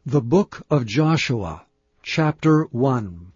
The Book of Joshua, Chapter 1.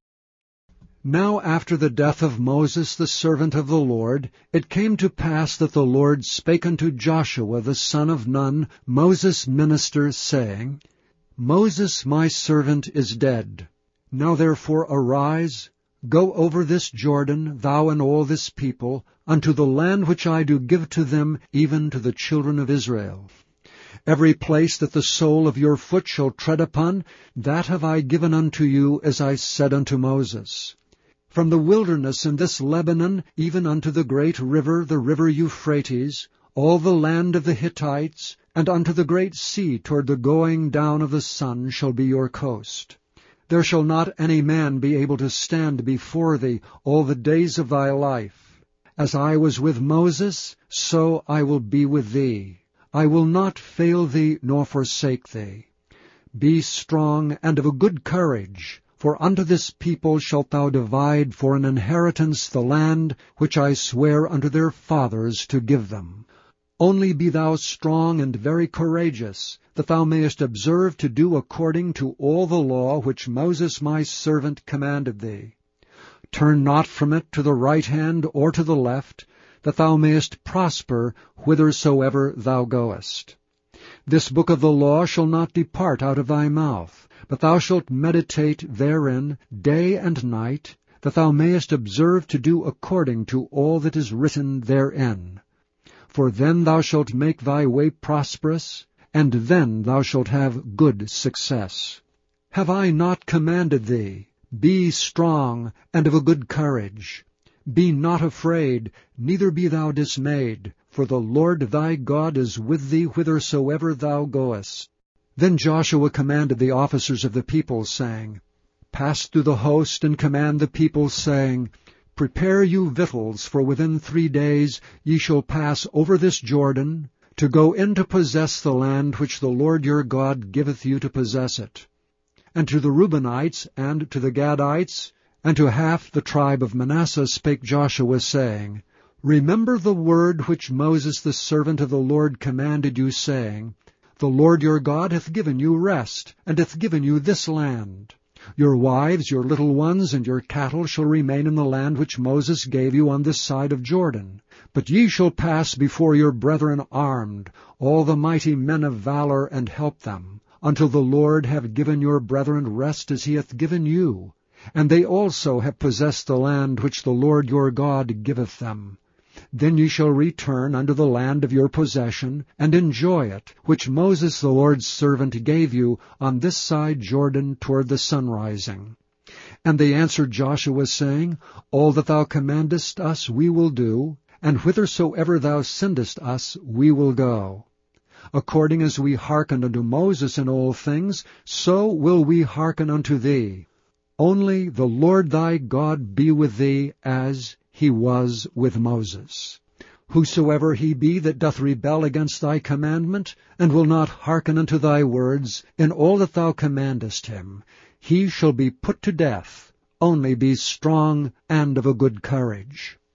Now after the death of Moses the servant of the Lord, it came to pass that the Lord spake unto Joshua the son of Nun, Moses' minister, saying, Moses my servant is dead. Now therefore arise, go over this Jordan, thou and all this people, unto the land which I do give to them, even to the children of Israel. Every place that the sole of your foot shall tread upon, that have I given unto you, as I said unto Moses. From the wilderness in this Lebanon, even unto the great river, the river Euphrates, all the land of the Hittites, and unto the great sea toward the going down of the sun shall be your coast. There shall not any man be able to stand before thee all the days of thy life. As I was with Moses, so I will be with thee. I will not fail thee nor forsake thee. Be strong and of a good courage, for unto this people shalt thou divide for an inheritance the land which I swear unto their fathers to give them. Only be thou strong and very courageous, that thou mayest observe to do according to all the law which Moses my servant commanded thee. Turn not from it to the right hand or to the left, that thou mayest prosper whithersoever thou goest. This book of the law shall not depart out of thy mouth, but thou shalt meditate therein day and night, that thou mayest observe to do according to all that is written therein. For then thou shalt make thy way prosperous, and then thou shalt have good success. Have I not commanded thee? Be strong and of a good courage. Be not afraid, neither be thou dismayed, for the Lord thy God is with thee whithersoever thou goest. Then Joshua commanded the officers of the people, saying, Pass through the host, and command the people, saying, Prepare you victuals, for within 3 days ye shall pass over this Jordan, to go in to possess the land which the Lord your God giveth you to possess it. And to the Reubenites, and to the Gadites, and to half the tribe of Manasseh spake Joshua, saying, Remember the word which Moses the servant of the Lord commanded you, saying, The Lord your God hath given you rest, and hath given you this land. Your wives, your little ones, and your cattle shall remain in the land which Moses gave you on this side of Jordan. But ye shall pass before your brethren armed, all the mighty men of valor, and help them, until the Lord have given your brethren rest as he hath given you. And they also have possessed the land which the Lord your God giveth them. Then ye shall return unto the land of your possession, and enjoy it, which Moses the Lord's servant gave you on this side Jordan toward the sunrising. And they answered Joshua, saying, All that thou commandest us we will do, and whithersoever thou sendest us we will go. According as we hearkened unto Moses in all things, so will we hearken unto thee. Only the Lord thy God be with thee, as he was with Moses. Whosoever he be that doth rebel against thy commandment, and will not hearken unto thy words, in all that thou commandest him, he shall be put to death. Only be strong and of a good courage.